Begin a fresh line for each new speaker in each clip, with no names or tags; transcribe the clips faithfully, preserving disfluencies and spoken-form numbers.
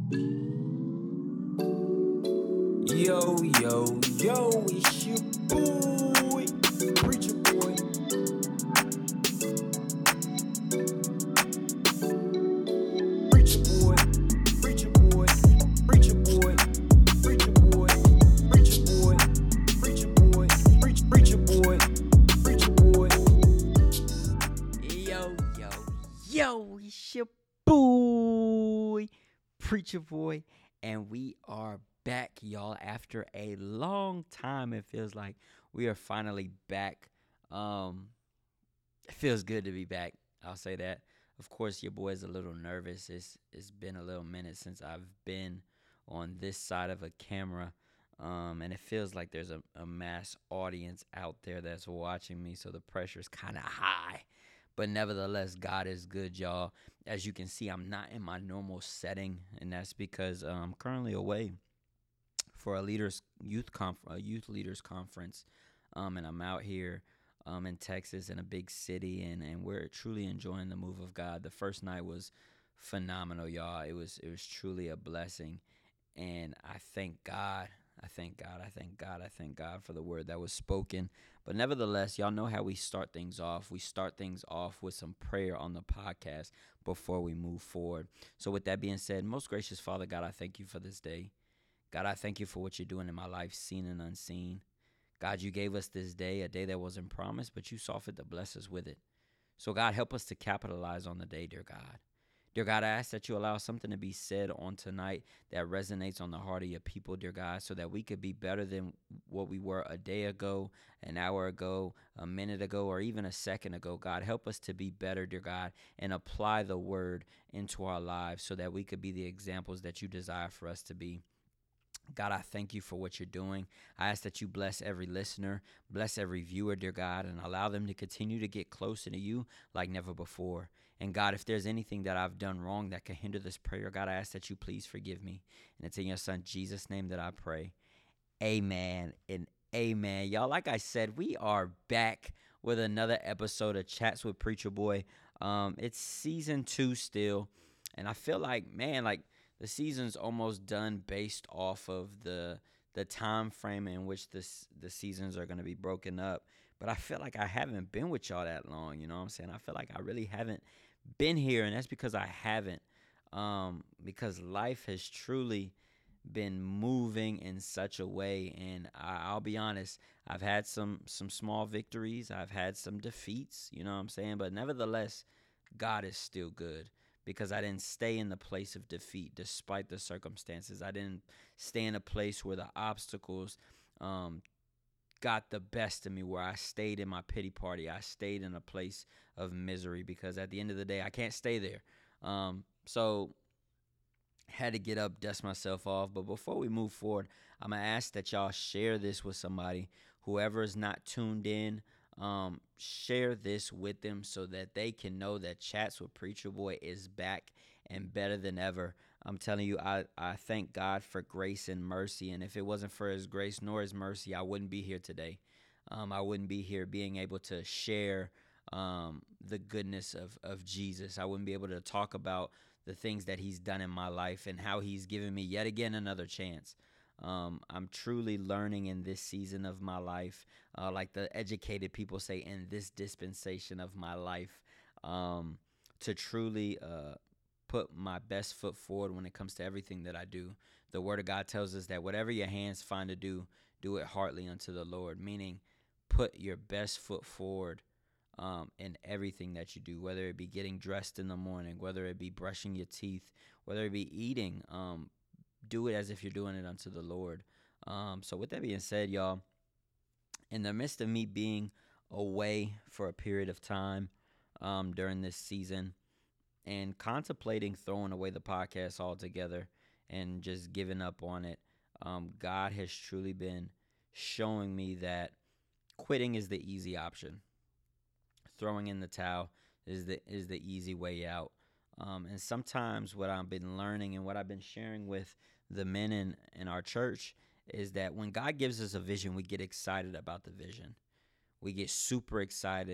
Yo, yo, yo, it's your boy, Preacher Boy. Preacher Boy, Preacher Boy, Preacher Boy, Preacher Boy, Preacher Boy, Preacher Boy, Preach, Preacher Boy, Preacher Boy. Yo, yo, yo, it's your boy, Preacher Boy, and we are back, y'all. After a long time, it feels like we are finally back. Um, it feels good to be back. I'll say that. Of course, your boy is a little nervous. It's it's been a little minute since I've been on this side of a camera, um, and it feels like there's a, a mass audience out there that's watching me. So the pressure's kind of high. But nevertheless, God is good, y'all. As you can see, I'm not in my normal setting, and that's because uh, I'm currently away for a leaders youth conf- a youth leaders conference, um, and I'm out here um, in Texas in a big city, and, and we're truly enjoying the move of God. The first night was phenomenal, y'all. It was it was truly a blessing, and I thank God. I thank God. I thank God. I thank God for the word that was spoken. But nevertheless, y'all know how we start things off. We start things off with some prayer on the podcast before we move forward. So with that being said, most gracious Father God, I thank you for this day. God, I thank you for what you're doing in my life, seen and unseen. God, you gave us this day, a day that wasn't promised, but you saw fit to bless us with it. So, God, help us to capitalize on the day, dear God. Dear God, I ask that you allow something to be said on tonight that resonates on the heart of your people, dear God, so that we could be better than what we were a day ago, an hour ago, a minute ago, or even a second ago. God, help us to be better, dear God, and apply the word into our lives so that we could be the examples that you desire for us to be. God, I thank you for what you're doing. I ask that you bless every listener, bless every viewer, dear God, and allow them to continue to get closer to you like never before. And God, if there's anything that I've done wrong that can hinder this prayer, God, I ask that you please forgive me. And it's in your son Jesus' name that I pray. Amen and amen. Y'all, like I said, we are back with another episode of Chats with Preacher Boy. Um, it's season two still, and I feel like, man, like, the season's almost done based off of the the time frame in which this the seasons are going to be broken up. But I feel like I haven't been with y'all that long, you know what I'm saying? I feel like I really haven't been here, and that's because I haven't. Um, because life has truly been moving in such a way, and I, I'll be honest, I've had some some small victories, I've had some defeats, you know what I'm saying? But nevertheless, God is still good, because I didn't stay in the place of defeat despite the circumstances. I didn't stay in a place where the obstacles um, got the best of me, where I stayed in my pity party. I stayed in a place of misery, because at the end of the day, I can't stay there. Um, so had to get up, dust myself off. But before we move forward, I'm going to ask that y'all share this with somebody. Whoever is not tuned in, um, share this with them so that they can know that Chats with Preacher Boy is back and better than ever. I'm telling you, I, I thank God for grace and mercy. And if it wasn't for his grace nor his mercy, I wouldn't be here today. Um, I wouldn't be here being able to share um, the goodness of, of Jesus. I wouldn't be able to talk about the things that he's done in my life and how he's given me yet again another chance. Um, I'm truly learning in this season of my life, uh, like the educated people say, in this dispensation of my life, um, to truly uh, put my best foot forward when it comes to everything that I do. The Word of God tells us that whatever your hands find to do, do it heartily unto the Lord, meaning put your best foot forward um, in everything that you do, whether it be getting dressed in the morning, whether it be brushing your teeth, whether it be eating. Um, do it as if you're doing it unto the Lord. Um, so with that being said, y'all, in the midst of me being away for a period of time um, during this season and contemplating throwing away the podcast altogether and just giving up on it, um, God has truly been showing me that quitting is the easy option. Throwing in the towel is the is the easy way out. Um, and sometimes what I've been learning and what I've been sharing with the men in, in our church is that when God gives us a vision, we get excited about the vision. We get super excited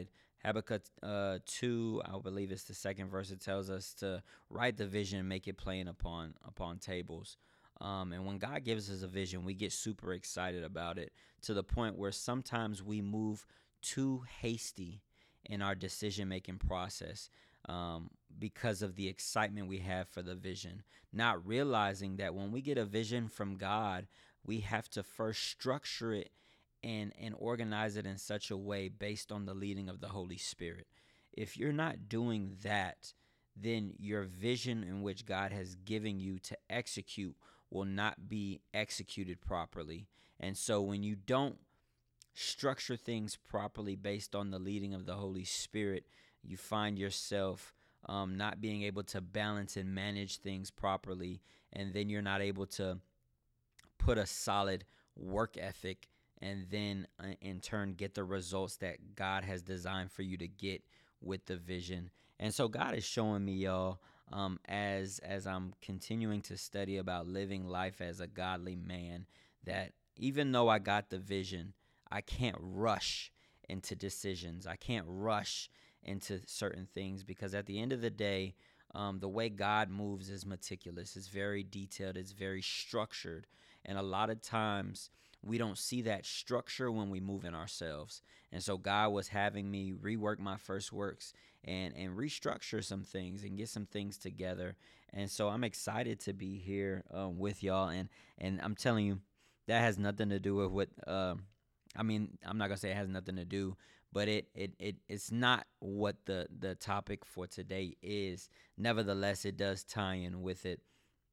Habakkuk uh, two, I believe it's the second verse. It tells us to write the vision and make it plain upon upon tables. Um, and when God gives us a vision, we get super excited about it to the point where sometimes we move too hasty in our decision making process um, because of the excitement we have for the vision, not realizing that when we get a vision from God, we have to first structure it and and organize it in such a way based on the leading of the Holy Spirit. If you're not doing that, then your vision in which God has given you to execute will not be executed properly. And so when you don't structure things properly based on the leading of the Holy Spirit, you find yourself um, not being able to balance and manage things properly. And then you're not able to put a solid work ethic and then uh, in turn get the results that God has designed for you to get with the vision. And so God is showing me, y'all, um, as as I'm continuing to study about living life as a godly man, that even though I got the vision, I can't rush into decisions. I can't rush into certain things because at the end of the day, um, the way God moves is meticulous. It's very detailed. It's very structured. And a lot of times we don't see that structure when we move in ourselves. And so God was having me rework my first works and and restructure some things and get some things together. And so I'm excited to be here um, with y'all. And and I'm telling you, that has nothing to do with what. Uh, I mean, I'm not gonna say it has nothing to do, but it it, it it's not what the the topic for today is. Nevertheless, it does tie in with it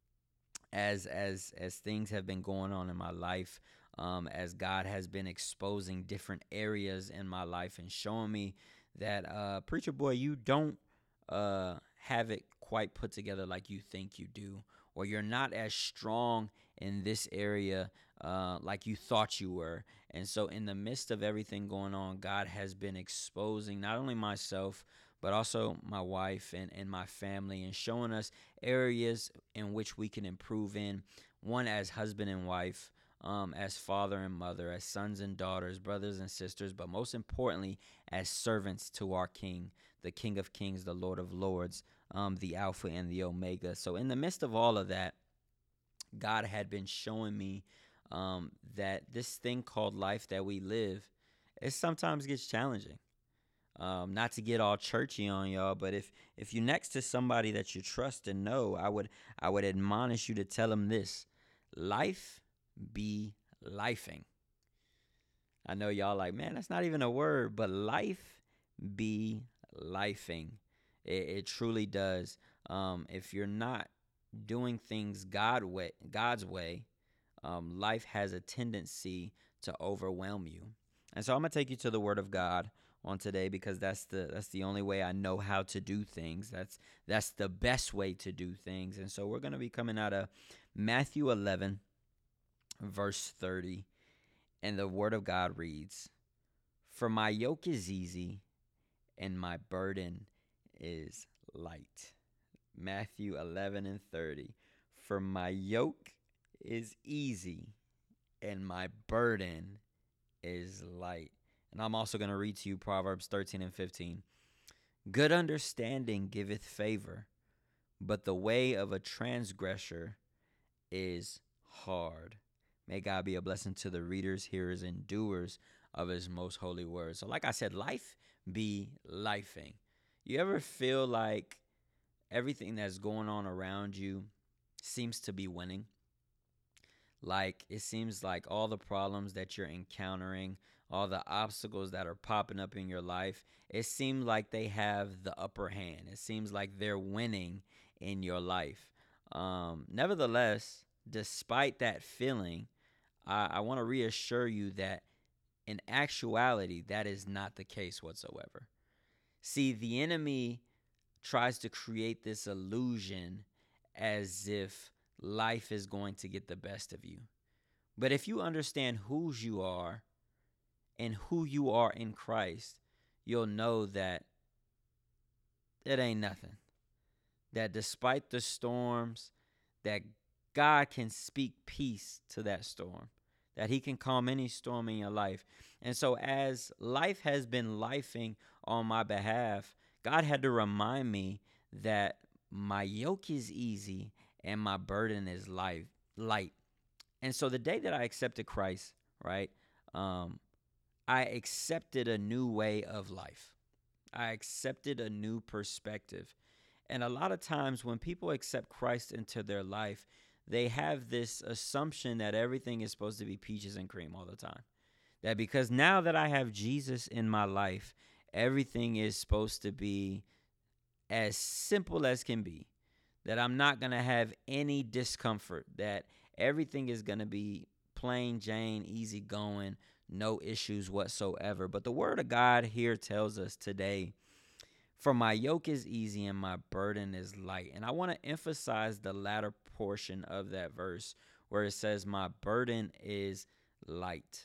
as as as things have been going on in my life, um, as God has been exposing different areas in my life and showing me that uh, preacher boy, you don't uh, have it quite put together like you think you do, or you're not as strong in this area uh, like you thought you were. And so, in the midst of everything going on, God has been exposing not only myself, but also my wife and, and my family, and showing us areas in which we can improve in, one as husband and wife, um, as father and mother, as sons and daughters, brothers and sisters, but most importantly, as servants to our King, the King of Kings, the Lord of Lords, um, the Alpha and the Omega. So in the midst of all of that, God had been showing me um, that this thing called life that we live, it sometimes gets challenging. Um, not to get all churchy on y'all, but if if you're next to somebody that you trust and know, I would I would admonish you to tell them this: life be lifing. I know y'all like, man, that's not even a word, but life be lifing. It, it truly does. Um, if you're not doing things God way, God's way, um, life has a tendency to overwhelm you. And so I'm gonna take you to the Word of God on today because that's the that's the only way I know how to do things. That's that's the best way to do things. And so we're gonna be coming out of Matthew eleven, verse thirty, and the Word of God reads, "For my yoke is easy, and my burden is light." Matthew eleven and thirty. For my yoke is easy, and my burden is light. And I'm also going to read to you Proverbs thirteen and fifteen. Good understanding giveth favor, but the way of a transgressor is hard. May God be a blessing to the readers, hearers, and doers of his most holy word. So like I said, life be lifing. You ever feel like everything that's going on around you seems to be winning? Like it seems like all the problems that you're encountering, all the obstacles that are popping up in your life, it seems like they have the upper hand. It seems like they're winning in your life. Um, nevertheless, despite that feeling, I, I want to reassure you that in actuality, that is not the case whatsoever. See, the enemy tries to create this illusion as if life is going to get the best of you. But if you understand whose you are and who you are in Christ, you'll know that it ain't nothing. That despite the storms, that God can speak peace to that storm. that he can calm any storm in your life. And so as life has been lifing on my behalf, God had to remind me that my yoke is easy and my burden is light. light. And so the day that I accepted Christ, right, um, I accepted a new way of life. I accepted a new perspective. And a lot of times when people accept Christ into their life, they have this assumption that everything is supposed to be peaches and cream all the time. That because now that I have Jesus in my life, everything is supposed to be as simple as can be. That I'm not going to have any discomfort. That everything is going to be plain Jane, easy going, no issues whatsoever. But the word of God here tells us today, for my yoke is easy and my burden is light. And I want to emphasize the latter portion of that verse where it says, my burden is light.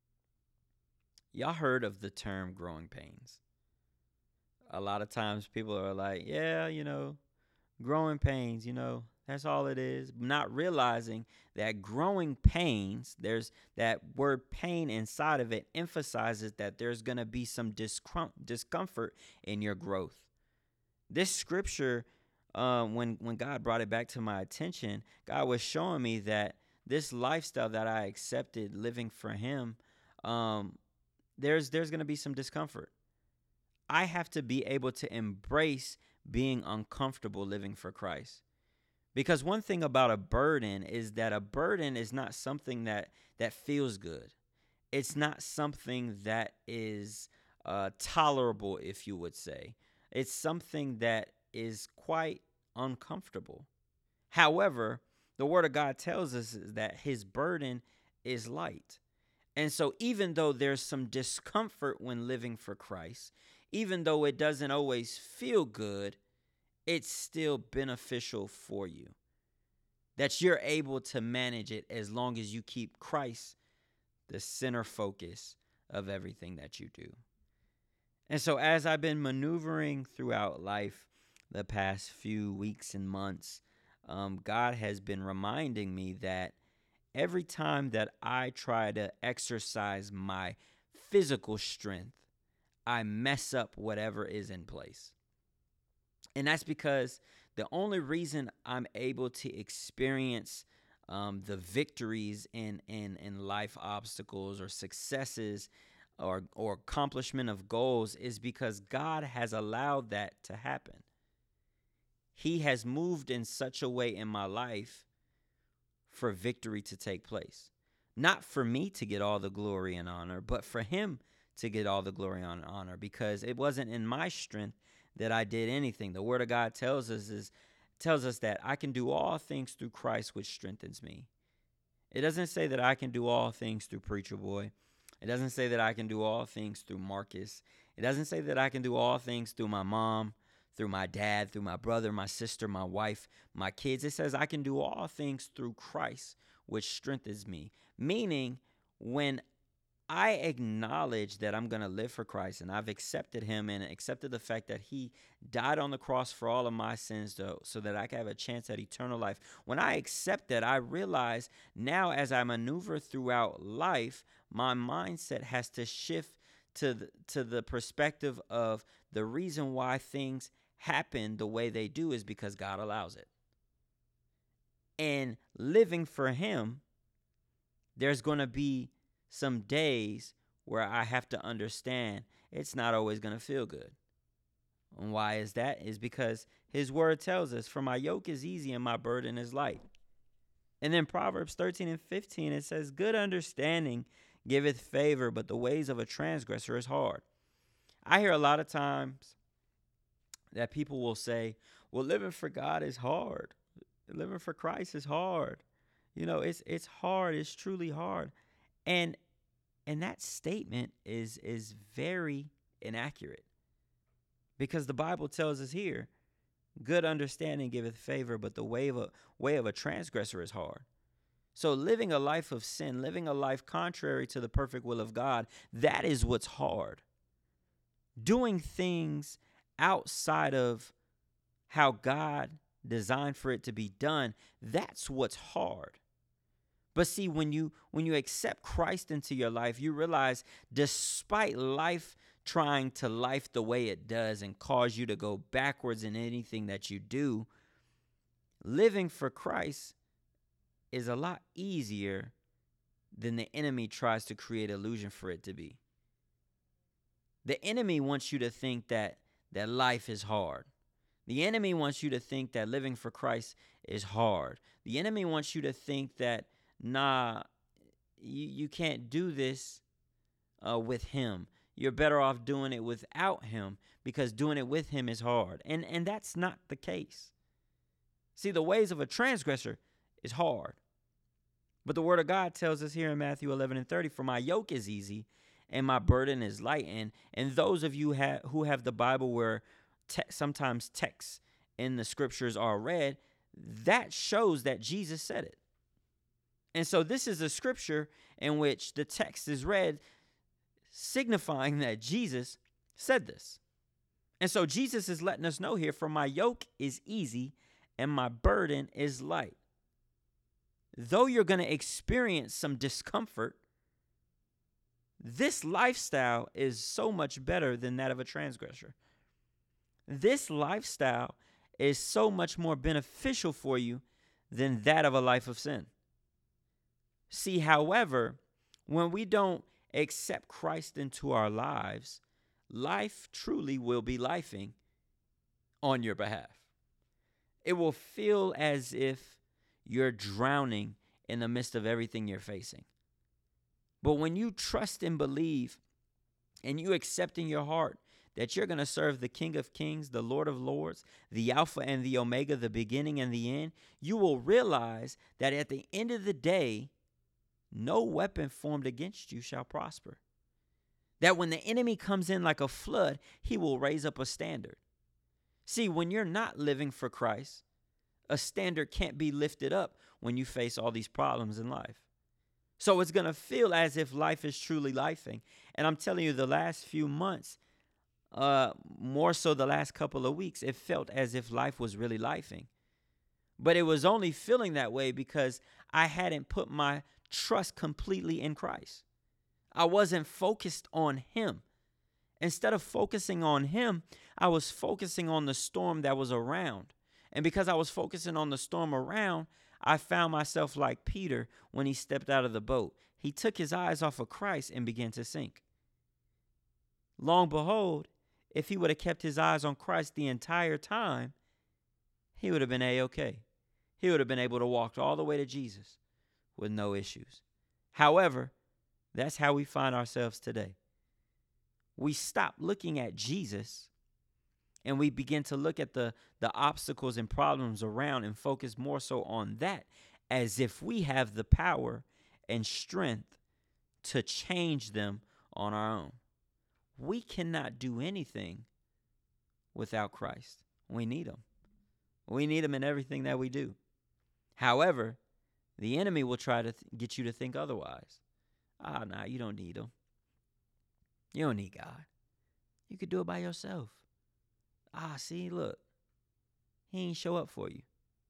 Y'all heard of the term growing pains. A lot of times people are like, yeah, you know, growing pains, you know, that's all it is. Not realizing that growing pains, there's that word pain inside of it emphasizes that there's going to be some discom- discomfort in your growth. This scripture, uh, when, when God brought it back to my attention, God was showing me that this lifestyle that I accepted living for him, um, there's, there's going to be some discomfort. I have to be able to embrace being uncomfortable living for Christ. Because one thing about a burden is that a burden is not something that, that feels good. It's not something that is uh, tolerable, if you would say. It's something that is quite uncomfortable. However, the word of God tells us that his burden is light. And so even though there's some discomfort when living for Christ, even though it doesn't always feel good, it's still beneficial for you. That you're able to manage it as long as you keep Christ the center focus of everything that you do. And so as I've been maneuvering throughout life the past few weeks and months, um, God has been reminding me that every time that I try to exercise my physical strength, I mess up whatever is in place. And that's because the only reason I'm able to experience um, the victories in, in, in life obstacles or successes or, or accomplishment of goals is because God has allowed that to happen. He has moved in such a way in my life for victory to take place. Not for me to get all the glory and honor, but for him to get all the glory and honor, because it wasn't in my strength that I did anything. The word of God tells us is tells us that I can do all things through Christ, which strengthens me. It doesn't say that I can do all things through Preacher Boy. It doesn't say that I can do all things through Marcus. It doesn't say that I can do all things through my mom, through my dad, through my brother, my sister, my wife, my kids. It says I can do all things through Christ, which strengthens me. Meaning, when I acknowledge that I'm going to live for Christ and I've accepted him and accepted the fact that he died on the cross for all of my sins though, so that I can have a chance at eternal life. When I accept that, I realize now as I maneuver throughout life, my mindset has to shift to the, to the perspective of the reason why things happen the way they do is because God allows it. And living for him, there's going to be some days where I have to understand it's not always going to feel good. And why is that? Is because his word tells us, for my yoke is easy and my burden is light. And then Proverbs thirteen and fifteen, it says, good understanding giveth favor, but the ways of a transgressor is hard. I hear a lot of times that people will say, well, living for God is hard. Living for Christ is hard. You know, it's it's hard. It's truly hard. And and that statement is is very inaccurate, because the Bible tells us here, good understanding giveth favor, but the way of a way of a transgressor is hard. So living a life of sin, living a life contrary to the perfect will of God, that is what's hard. Doing things outside of how God designed for it to be done, that's what's hard. But see, when you when you accept Christ into your life, you realize despite life trying to life the way it does and cause you to go backwards in anything that you do, living for Christ is a lot easier than the enemy tries to create illusion for it to be. The enemy wants you to think that that life is hard. The enemy wants you to think that living for Christ is hard. The enemy wants you to think that, nah, you, you can't do this uh, with him. You're better off doing it without him because doing it with him is hard. And, and that's not the case. See, the ways of a transgressor is hard. But the word of God tells us here in Matthew eleven and thirty, for my yoke is easy and my burden is light. And, and those of you ha- who have the Bible where te- sometimes texts in the scriptures are read, that shows that Jesus said it. And so this is a scripture in which the text is read, signifying that Jesus said this. And so Jesus is letting us know here, for my yoke is easy and my burden is light. Though you're going to experience some discomfort, this lifestyle is so much better than that of a transgressor. This lifestyle is so much more beneficial for you than that of a life of sin. See, however, when we don't accept Christ into our lives, life truly will be lifing on your behalf. It will feel as if you're drowning in the midst of everything you're facing. But when you trust and believe and you accept in your heart that you're going to serve the King of Kings, the Lord of Lords, the Alpha and the Omega, the beginning and the end, you will realize that at the end of the day, no weapon formed against you shall prosper. That when the enemy comes in like a flood, he will raise up a standard. See, when you're not living for Christ, a standard can't be lifted up when you face all these problems in life. So it's going to feel as if life is truly lifing. And I'm telling you, the last few months, uh, more so the last couple of weeks, it felt as if life was really lifing. But it was only feeling that way because I hadn't put my trust completely in Christ. I wasn't focused on him. Instead of focusing on him, I was focusing on the storm that was around. And because I was focusing on the storm around, I found myself like Peter when he stepped out of the boat. He took his eyes off of Christ and began to sink. Long behold, if he would have kept his eyes on Christ the entire time, he would have been A-okay. He would have been able to walk all the way to Jesus with no issues. However, that's how we find ourselves today. We stop looking at Jesus and we begin to look at the, the obstacles and problems around and focus more so on that, as if we have the power and strength to change them on our own. We cannot do anything without Christ. We need him. We need him in everything that we do. However, the enemy will try to th- get you to think otherwise. Ah, nah, you don't need him. You don't need God. You could do it by yourself. Ah, see, look, he ain't show up for you.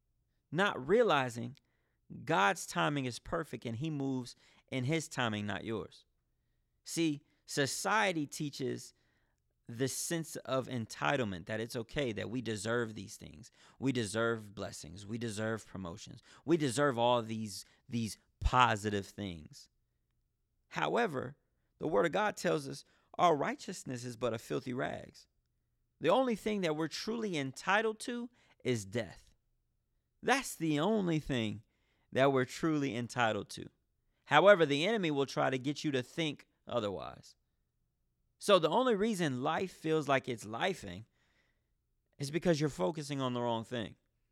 Not realizing God's timing is perfect and he moves in his timing, not yours. See, society teaches the sense of entitlement, that it's okay, that we deserve these things. We deserve blessings. We deserve promotions. We deserve all these, these positive things. However, the word of God tells us our righteousness is but a filthy rags. The only thing that we're truly entitled to is death. That's the only thing that we're truly entitled to. However, the enemy will try to get you to think otherwise. So the only reason life feels like it's lifing is because you're focusing on the wrong thing.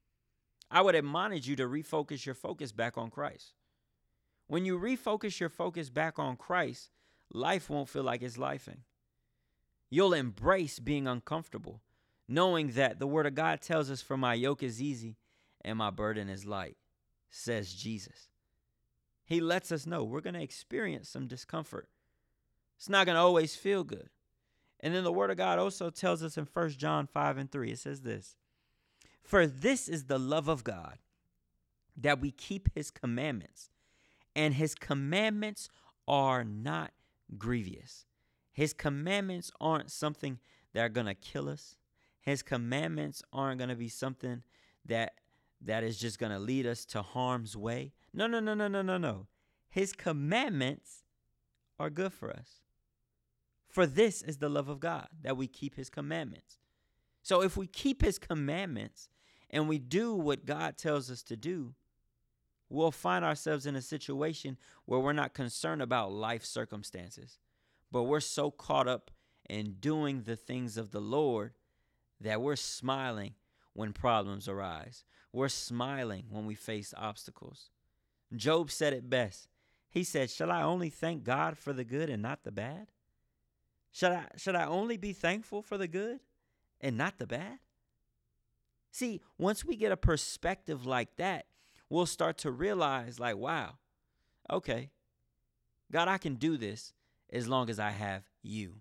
I would admonish you to refocus your focus back on Christ. When you refocus your focus back on Christ, life won't feel like it's lifing. You'll embrace being uncomfortable, knowing that the word of God tells us, for my yoke is easy and my burden is light, says Jesus. He lets us know we're going to experience some discomfort. It's not going to always feel good. And then the word of God also tells us in First John five and three, it says this, for this is the love of God, that we keep his commandments, And his commandments are not grievous. His commandments aren't something that are going to kill us. His commandments aren't going to be something that that is just going to lead us to harm's way. No, no, no, no, no, no, no. His commandments are good for us. For this is the love of God, that we keep his commandments. So if we keep his commandments and we do what God tells us to do, we'll find ourselves in a situation where we're not concerned about life circumstances, but we're so caught up in doing the things of the Lord that we're smiling when problems arise. We're smiling when we face obstacles. Job said it best. He said, shall I only thank God for the good and not the bad? Should I, should I only be thankful for the good and not the bad? See, once we get a perspective like that, we'll start to realize, like, wow, okay, God, I can do this as long as I have you.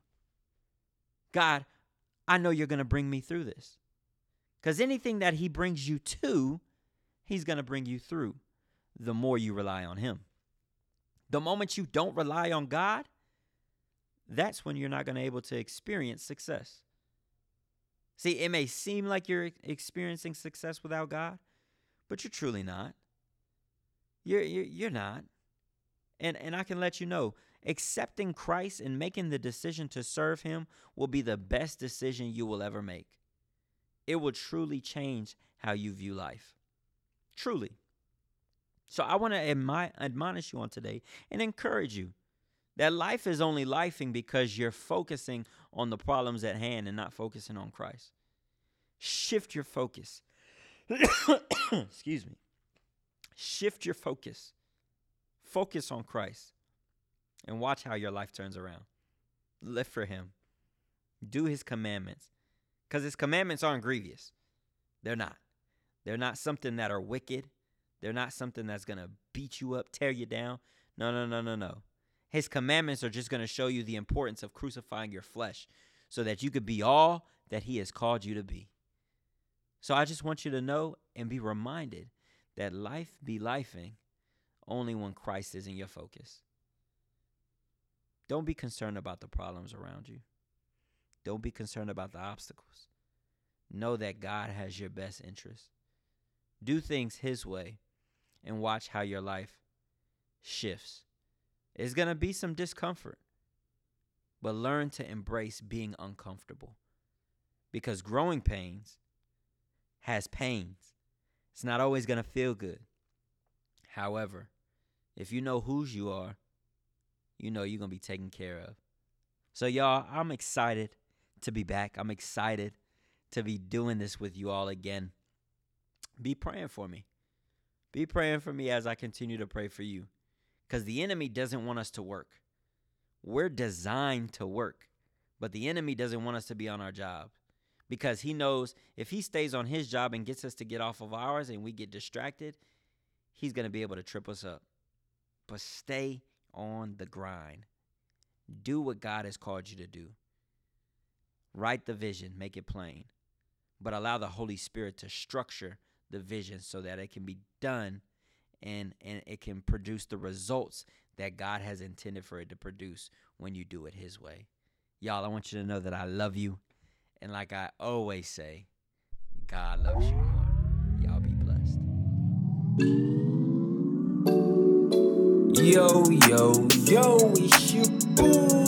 God, I know you're going to bring me through this. Because anything that he brings you to, he's going to bring you through the more you rely on him. The moment you don't rely on God, that's when you're not going to be able to experience success. See, it may seem like you're experiencing success without God, but you're truly not. You're, you're, you're not. And, and I can let you know, accepting Christ and making the decision to serve him will be the best decision you will ever make. It will truly change how you view life. Truly. So I want to admi- admonish you on today and encourage you that life is only lifing because you're focusing on the problems at hand and not focusing on Christ. Shift your focus. Excuse me. Shift your focus. Focus on Christ and watch how your life turns around. Live for him. Do his commandments. Because his commandments aren't grievous. They're not. They're not something that are wicked. They're not something that's going to beat you up, tear you down. No, no, no, no, no. His commandments are just going to show you the importance of crucifying your flesh so that you could be all that he has called you to be. So I just want you to know and be reminded that life be lifing only when Christ is in your focus. Don't be concerned about the problems around you. Don't be concerned about the obstacles. Know that God has your best interest. Do things his way and watch how your life shifts. It's going to be some discomfort, but learn to embrace being uncomfortable because growing pains has pains. It's not always going to feel good. However, if you know whose you are, you know you're going to be taken care of. So y'all, I'm excited to be back. I'm excited to be doing this with you all again. Be praying for me. Be praying for me as I continue to pray for you. Because the enemy doesn't want us to work. We're designed to work. But the enemy doesn't want us to be on our job. Because he knows if he stays on his job and gets us to get off of ours and we get distracted, he's going to be able to trip us up. But stay on the grind. Do what God has called you to do. Write the vision, make it plain. But allow the Holy Spirit to structure the vision so that it can be done and, and it can produce the results that God has intended for it to produce when you do it his way. Y'all, I want you to know that I love you. And like I always say, God loves you more. Y'all be blessed. Yo, yo, yo, it's your boy.